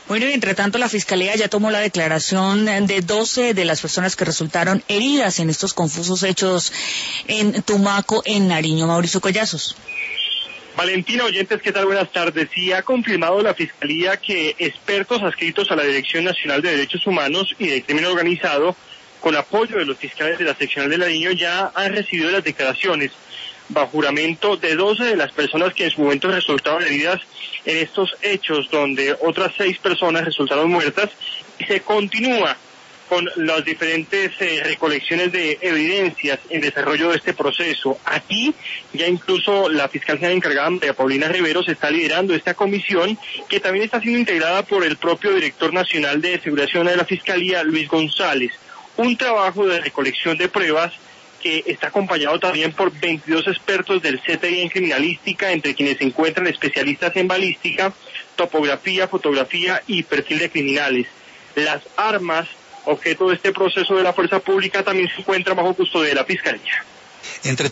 Bueno, y entre tanto la Fiscalía ya tomó la declaración de 12 de las personas que resultaron heridas en estos confusos hechos en Tumaco, en Nariño. Mauricio Collazos. Valentina, oyentes, ¿qué tal? Buenas tardes. Sí, ha confirmado la Fiscalía que expertos adscritos a la Dirección Nacional de Derechos Humanos y de Crimen Organizado, con apoyo de los fiscales de la seccional de Nariño, ya han recibido las declaraciones bajo juramento de 12 de las personas que en su momento resultaron heridas en estos hechos, donde otras 6 personas resultaron muertas, y se continúa con las diferentes recolecciones de evidencias en desarrollo de este proceso. Aquí ya incluso la fiscal general encargada, María Paulina Riveros, está liderando esta comisión, que también está siendo integrada por el propio director nacional de Seguridad Ciudadana de la Fiscalía, Luis González. Un trabajo de recolección de pruebas que está acompañado también por 22 expertos del CTI en criminalística, entre quienes se encuentran especialistas en balística, topografía, fotografía y perfil de criminales. Las armas, objeto de este proceso de la fuerza pública, también se encuentran bajo custodia de la Fiscalía.